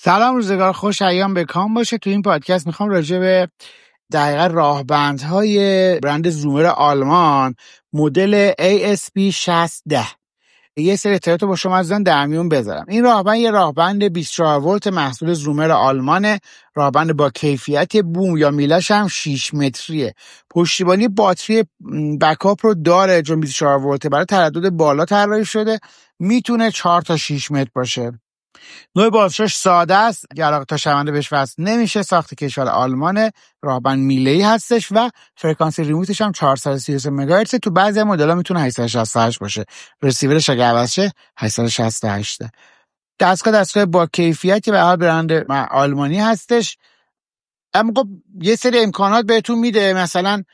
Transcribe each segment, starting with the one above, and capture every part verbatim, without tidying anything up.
سلام، روزگار خوش، ایام به کام باشه. تو این پادکست میخوام راجع به دقیقا راهبندهای برند زومر آلمان مدل ای اس پی شصت ده یه سری اطلاعات با شما عزیزان در میون بذارم. این راهبند یه راهبند بیست و چهار ولت محصول زومر آلمانه. راهبند با کیفیت بوم یا میلش هم شش متریه. پشتیبانی باتری بکاپ رو داره چون بیست و چهار ولت برای تردد بالا طراحی شده. میتونه چهار تا شش متر باشه. نوع بازشاش ساده است، گراق تا شونده بهش وصل نمیشه. ساخت کشور آلمانه. راهبند میله‌ای هستش و فرکانسی ریموتش هم چهارصد و سی و سه مگاهرتز. تو بعضی از مدل‌ها میتونه هشتصد و شصت و هشت باشه. رسیورش اگه عوض شه هشتصد و شصت و هشت. دستگاه دستگاه با کیفیتی به هر برند آلمانی هستش. اما خب یه سری امکانات بهتون میده. مثلا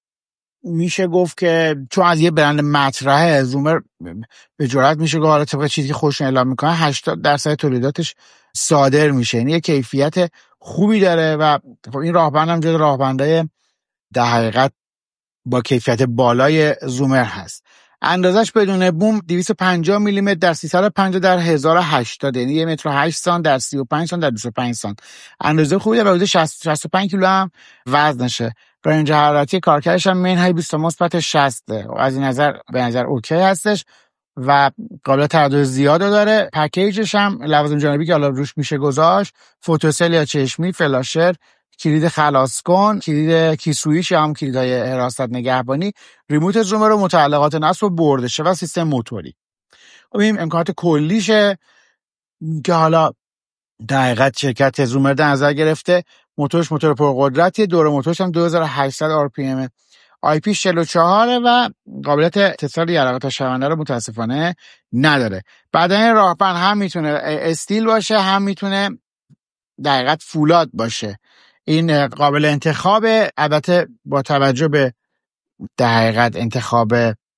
میشه گفت که چون از یه برند مطرحه، زومر به جرات میشه گفت حالا طبق چیزی که خودشون اعلام میکنن هشتاد درصد تولیداتش صادر میشه. یعنی یه کیفیت خوبی داره و خب این راهبند هم جز راهبندهای در حقیقت با کیفیت بالای زومر هست. اندازش بدون بوم دویست و پنجاه میلیمتر در سیصد و پنجاه در هزار و هشتاد، یعنی یک متر و هشت سانت در سی و پنج سانت در بیست و پنج سانت. اندازه خوبی داره. حدود شصت و پنج کیلو هم وزنشه. رنج حرارتی کارکردش هم مین های بیست مثبت شصت و از این نظر به نظر اوکی هستش و قابلیت تردد زیاد داره. پکیجش هم لوازم جانبی که حالا روش میشه گذاشت: فوتوسل یا چشمی، فلاشر، کلید خلاص کن، کلید کی سویچ یا هم کلیدهای حراست نگهبانی، ریموت زومر و متعلقات نصب و بردشه و سیستم موتوری. خب این امکانات کلیشه که حالا در حقیقت شرکت زومر در نظر گرفته. موتورش موتور پرقدرتیه. دور موتورش هم دو هزار و هشتصد آر پی ام. آی پی چهل و چهار و قابلیت اتصال یرقه تا شونده رو متاسفانه نداره. بدن راهبند هم میتونه استیل باشه، هم میتونه در حقیقت فولاد باشه. این قابل انتخابه، البته با توجه به در حقیقت انتخاب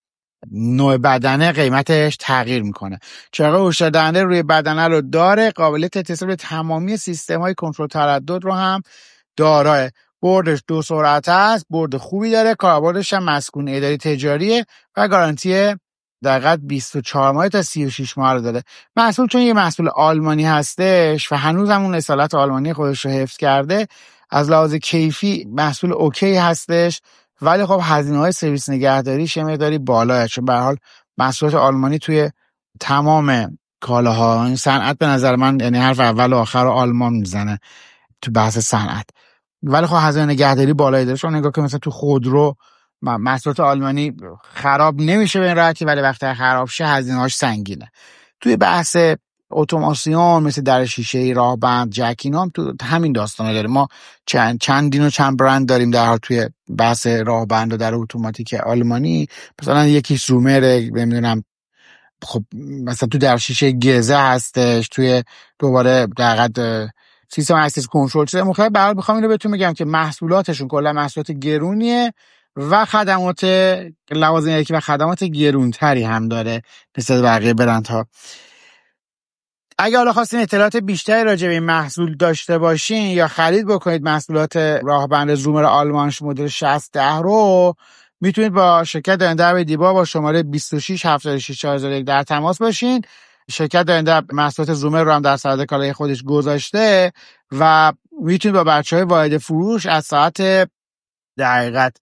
نوع بدنه قیمتش تغییر میکنه. چراغ هشدار دهنده روی بدنه رو داره. قابلیت اتصال به تمامی سیستم های کنترل تردد رو هم داره. بردش دو سرعت است، برد خوبی داره. کاربردش هم مسکون اداری تجاریه و گارانتی دقیقاً بیست و چهار ماه تا سی و شش ماه رو داره. محصول چون یه محصول آلمانی هستش و هنوز هم اون اصالت آلمانی خودش رو حفظ کرده، از لحاظ کیفی محصول اوکی هستش. ولی خب هزینه‌های سرویس نگهداری چه مقداری بالاه، چون به هر حال محصولات آلمانی توی تمام کالاها، این صنعت به نظر من یعنی حرف اول و آخر رو آلمان میزنه تو بحث صنعت. ولی خب هزینه نگهداری بالایی داره. چون نگاه که مثلا تو خودرو محصولات آلمانی خراب نمیشه به این راحتی، ولی وقتی خراب شه هزینه‌هاش سنگینه. توی بحث اتوماسیون مثل در شیشه، راهبند، جک، اینا هم تو همین داستانا داره. ما چند چندین و چند برند داریم در حال توی بحث راهبند و در اتوماتیک آلمانی. مثلا یکی زومر، نمیدونم، خب مثلا تو در شیشه گزه هستش، توی دوباره دقیقاً سیستم اسیس کنترل چیز مختلف. برای بخوام اینو بهتون بگم که محصولاتشون کلا محصولات گرونیه و خدمات لوازم یکی و خدمات گرونتری هم داره نسبت بقیه برندها. اگه حالا خواستین اطلاعات بیشتری راجع به این محصول داشته باشین یا خرید بکنید محصولات راهبند زومر آلمانش مدل شصت ده رو، میتونید با شرکت دارنده دیبا با شماره بیست و شش هفتاد و شش چهارصد و یک در تماس باشین. شرکت دارنده محصولات زومر رو هم در سرد کالای خودش گذاشته و میتونید با بچهای واحد فروش از ساعت دقیقاً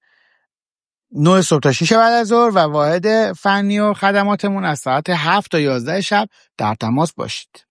نه صبح تا شش بعد از ظهر و واحد فنی و خدماتمون از ساعت هفت تا یازده شب در تماس باشید.